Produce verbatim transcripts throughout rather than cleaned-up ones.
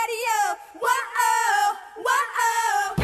radio. Whoa, whoa.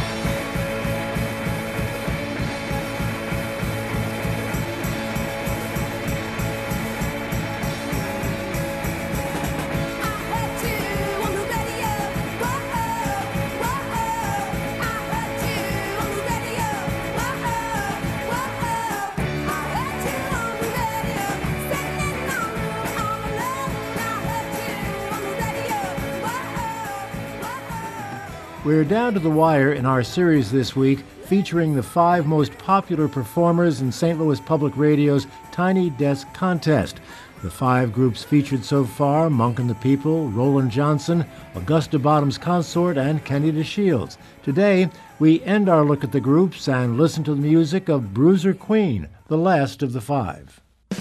We're down to the wire in our series this week, featuring the five most popular performers in Saint Louis Public Radio's Tiny Desk Contest. The five groups featured so far: Monk and the People, Roland Johnson, Augusta Bottoms Consort, and Kenny DeShields. Today, we end our look at the groups and listen to the music of Bruiser Queen, the last of the five.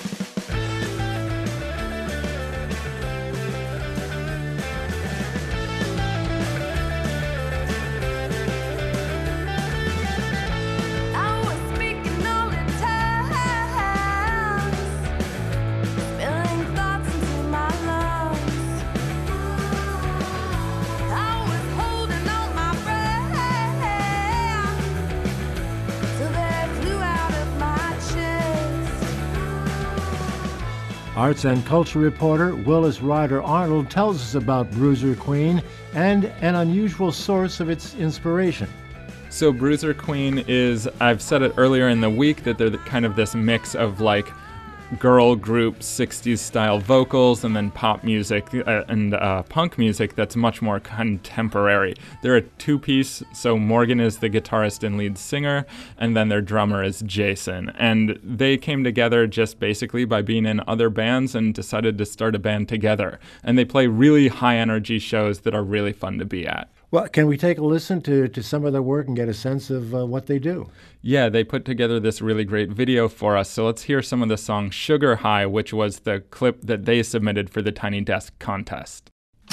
Arts and culture reporter Willis Ryder Arnold tells us about Bruiser Queen and an unusual source of its inspiration. So Bruiser Queen is, I've said it earlier in the week, that they're the, kind of this mix of like girl group sixties style vocals and then pop music uh, and uh, punk music that's much more contemporary. They're a two-piece, so Morgan is the guitarist and lead singer, and then their drummer is Jason. And they came together just basically by being in other bands and decided to start a band together. And they play really high-energy shows that are really fun to be at. Well, can we take a listen to, to some of their work and get a sense of uh, what they do? Yeah, they put together this really great video for us. So let's hear some of the song Sugar High, which was the clip that they submitted for the Tiny Desk Contest.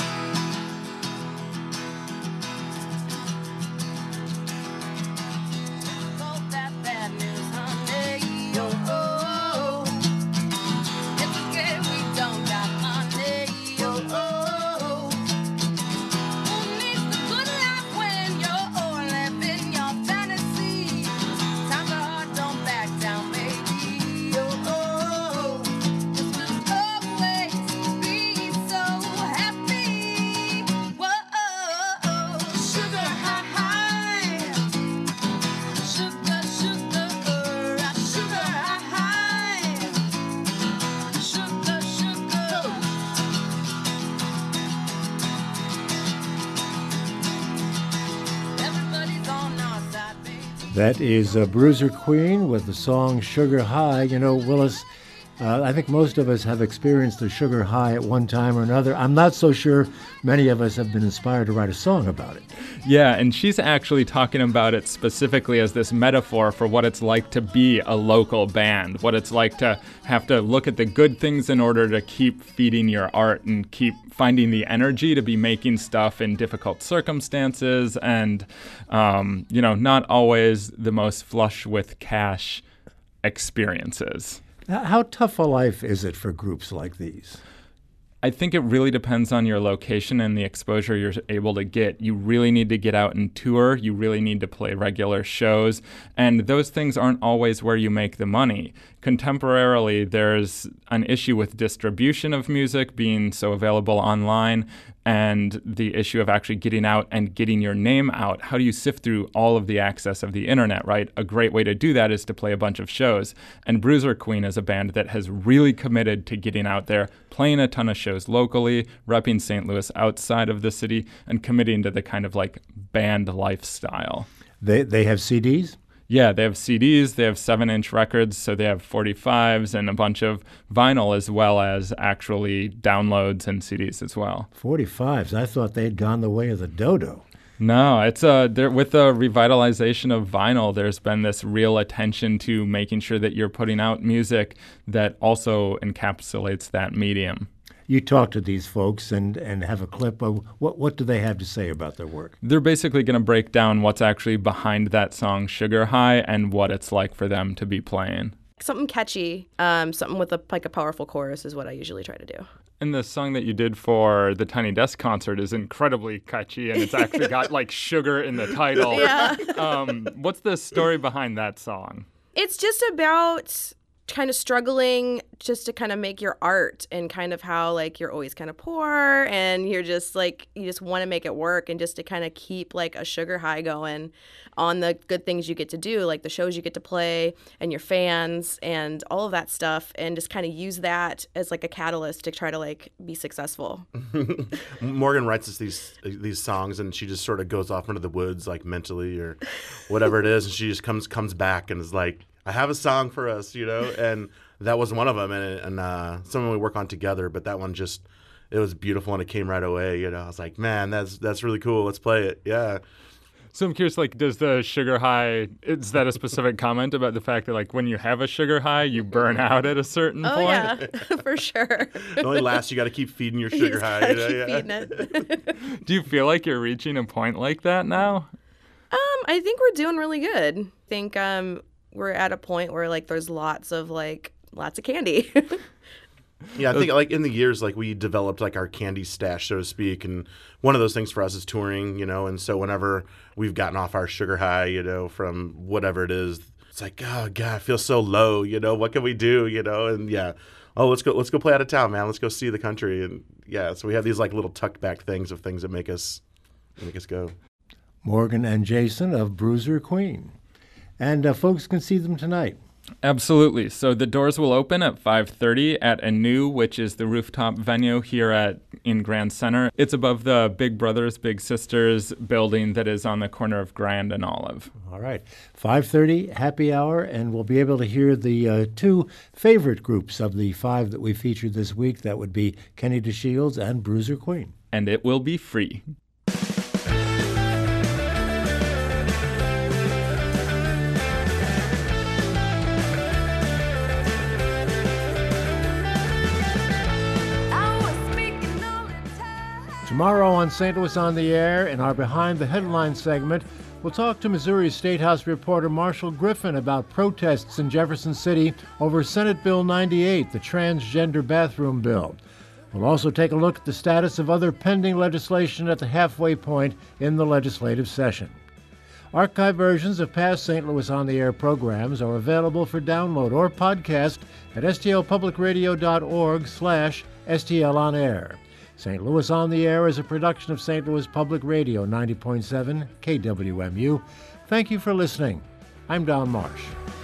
That is uh, Bruiser Queen with the song Sugar High. You know, Willis, uh, I think most of us have experienced the sugar high at one time or another. I'm not so sure many of us have been inspired to write a song about it. Yeah, and she's actually talking about it specifically as this metaphor for what it's like to be a local band, what it's like to have to look at the good things in order to keep feeding your art and keep finding the energy to be making stuff in difficult circumstances and, um, you know, not always the most flush with cash experiences. How tough a life is it for groups like these? I think it really depends on your location and the exposure you're able to get. You really need to get out and tour. You really need to play regular shows. And those things aren't always where you make the money. Contemporarily, there's an issue with distribution of music being so available online and the issue of actually getting out and getting your name out. How do you sift through all of the access of the internet, right? A great way to do that is to play a bunch of shows. And Bruiser Queen is a band that has really committed to getting out there, playing a ton of shows locally, repping Saint Louis outside of the city, and committing to the kind of like band lifestyle. They they have C Ds? Yeah, they have C Ds, they have seven-inch records, so they have forty-fives and a bunch of vinyl as well as actually downloads and C Ds as well. forty-fives. I thought they'd gone the way of the dodo. No, it's a, there, with the revitalization of vinyl, there's been this real attention to making sure that you're putting out music that also encapsulates that medium. You talk to these folks and, and have a clip of what what do they have to say about their work? They're basically going to break down what's actually behind that song Sugar High and what it's like for them to be playing. Something catchy, um, something with a, like a powerful chorus is what I usually try to do. And the song that you did for the Tiny Desk concert is incredibly catchy, and it's actually got like sugar in the title. Yeah. um, what's the story behind that song? It's just about kind of struggling just to kind of make your art, and kind of how like you're always kind of poor and you're just like you just want to make it work, and just to kind of keep like a sugar high going on the good things you get to do, like the shows you get to play and your fans and all of that stuff, and just kind of use that as like a catalyst to try to like be successful. Morgan writes us these these songs, and she just sort of goes off into the woods like mentally or whatever it is, and she just comes comes back and is like, I have a song for us, you know, and that was one of them, and, and uh, something we work on together. But that one just, it was beautiful, and it came right away. You know, I was like, man, that's that's really cool. Let's play it. Yeah. So I'm curious, like, does the sugar high, is that a specific comment about the fact that, like, when you have a sugar high, you burn out at a certain Oh point? yeah, for sure. It only lasts. You got to keep feeding your You sugar just high. gotta You know? keep Yeah. feeding it. Do you feel like you're reaching a point like that now? Um, I think we're doing really good. I think um we're at a point where like there's lots of like lots of candy. Yeah, I think like in the years, like we developed like our candy stash, so to speak, and one of those things for us is touring, you know. And so whenever we've gotten off our sugar high, you know, from whatever it is, it's like, oh god, I feel so low, you know. What can we do, you know? And yeah, oh, let's go, let's go play out of town, man. Let's go see the country, and yeah, so we have these like little tucked back things of things that make us make us go. Morgan and Jason of Bruiser Queen. And uh, folks can see them tonight. Absolutely. So the doors will open at five thirty at Anew, which is the rooftop venue here at in Grand Center. It's above the Big Brothers Big Sisters building that is on the corner of Grand and Olive. All right. five thirty, happy hour, and we'll be able to hear the uh, two favorite groups of the five that we featured this week. That would be Kenny DeShields and Bruiser Queen. And it will be free. Tomorrow on Saint Louis on the Air, in our Behind the Headlines segment, we'll talk to Missouri State House reporter Marshall Griffin about protests in Jefferson City over Senate Bill ninety-eight, the transgender bathroom bill. We'll also take a look at the status of other pending legislation at the halfway point in the legislative session. Archive versions of past Saint Louis on the Air programs are available for download or podcast at stlpublicradio.org slash stlonair. Saint Louis on the Air is a production of Saint Louis Public Radio ninety point seven K W M U. Thank you for listening. I'm Don Marsh.